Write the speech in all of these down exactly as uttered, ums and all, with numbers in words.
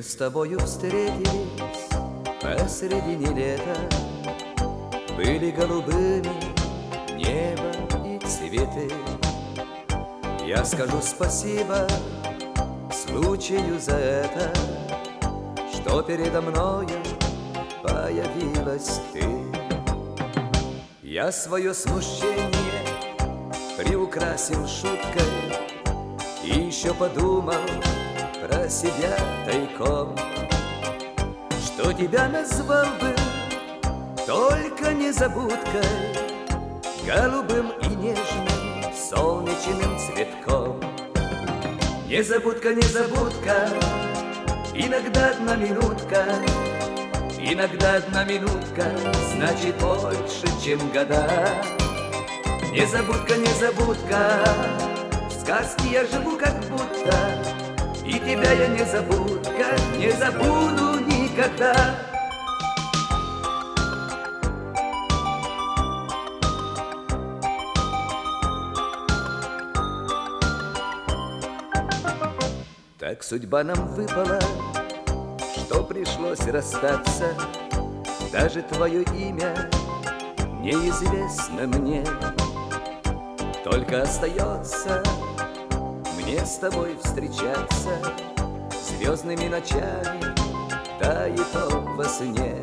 Мы с тобою встретились посредине лета, были голубыми небо и цветы. Я скажу спасибо случаю за это, что передо мною появилась ты. Я свое смущение приукрасил шуткой и еще подумал про себя тайком, что тебя назвал бы только незабудкой, голубым и нежным солнечным цветком. Незабудка, незабудка, иногда одна минутка, иногда одна минутка значит больше, чем года. Незабудка, незабудка, в сказке я живу как будто, и тебя я незабудка, не забуду никогда. Так судьба нам выпала, что пришлось расстаться. Даже твое имя неизвестно мне. Только остается мне с тобой встречаться звездными ночами, да и то во сне.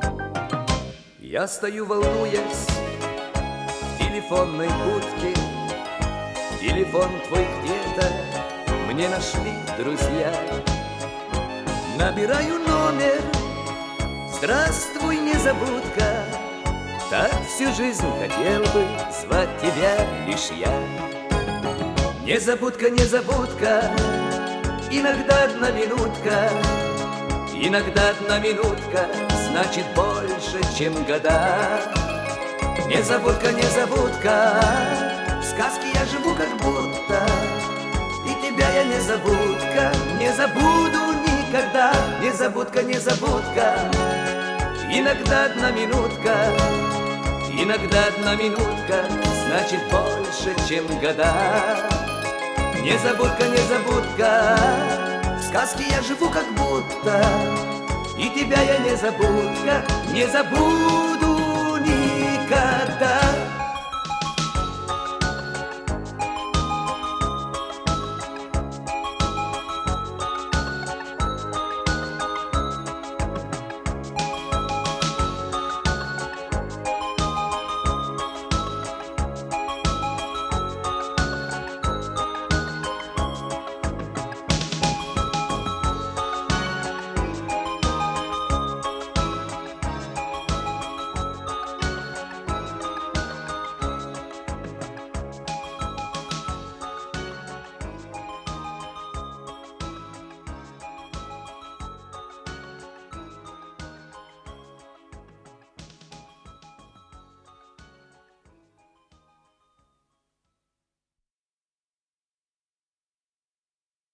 Я стою, волнуясь, в телефонной будке. Телефон твой где-то мне нашли друзья. Набираю номер, здравствуй, незабудка, так всю жизнь хотел бы звать тебя лишь я. Незабудка, незабудка, иногда одна минутка, иногда одна минутка значит больше, чем года. Незабудка, незабудка, в сказке я живу как будто, и тебя я незабудка, не забуду никогда. Незабудка, незабудка, иногда одна минутка, иногда одна минутка значит больше, чем года. Незабудка, незабудка, в сказке я живу как будто, и тебя я незабудка, не забуду никогда.